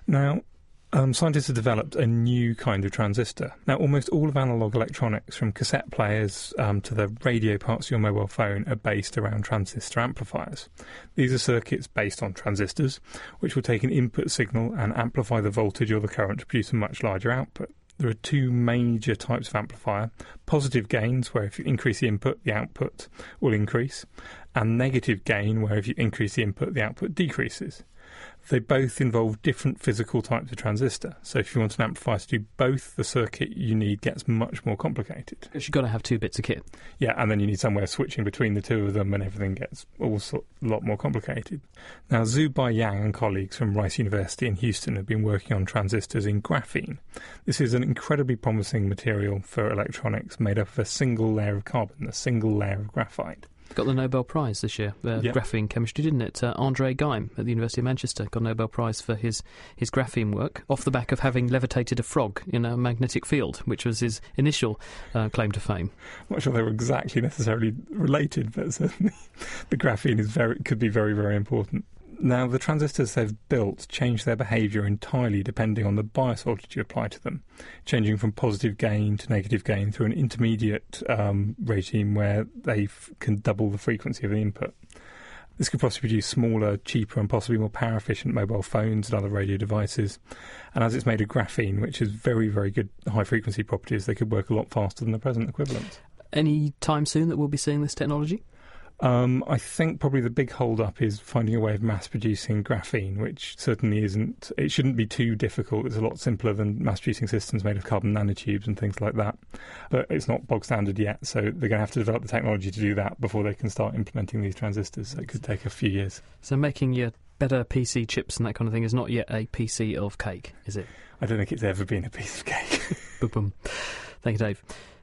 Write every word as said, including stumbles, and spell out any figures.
Now, um, scientists have developed a new kind of transistor. Now, almost all of analogue electronics, from cassette players um, to the radio parts of your mobile phone, are based around transistor amplifiers. These are circuits based on transistors, which will take an input signal and amplify the voltage or the current to produce a much larger output. There are two major types of amplifier: positive gains, where if you increase the input, the output will increase, and negative gain, where if you increase the input, the output decreases. They both involve different physical types of transistor. So if you want an amplifier to do both, the circuit you need gets much more complicated. You've got to have two bits of kit. Yeah, and then you need somewhere switching between the two of them, and everything gets also a lot more complicated. Now, Zhu Baiyang and colleagues from Rice University in Houston have been working on transistors in graphene. This is an incredibly promising material for electronics, made up of a single layer of carbon, a single layer of graphite. Got the Nobel Prize this year, uh, yep. Graphene chemistry, didn't it? Uh, André Geim at the University of Manchester got a Nobel Prize for his, his graphene work, off the back of having levitated a frog in a magnetic field, which was his initial uh, claim to fame. I'm not sure they were exactly necessarily related, but certainly the graphene is very could be very, very important. Now, the transistors they've built change their behaviour entirely depending on the bias voltage you apply to them, changing from positive gain to negative gain through an intermediate um, regime where they f- can double the frequency of the input. This could possibly produce smaller, cheaper and possibly more power-efficient mobile phones and other radio devices. And as it's made of graphene, which has very, very good high-frequency properties, they could work a lot faster than the present equivalent. Any time soon that we'll be seeing this technology? Um, I think probably the big hold-up is finding a way of mass-producing graphene, which certainly isn't... It shouldn't be too difficult. It's a lot simpler than mass-producing systems made of carbon nanotubes and things like that. But it's not bog standard yet, so they're going to have to develop the technology to do that before they can start implementing these transistors. So it could take a few years. So making your better P C chips and that kind of thing is not yet a piece of cake, is it? I don't think it's ever been a piece of cake. Boom, boom. Thank you, Dave.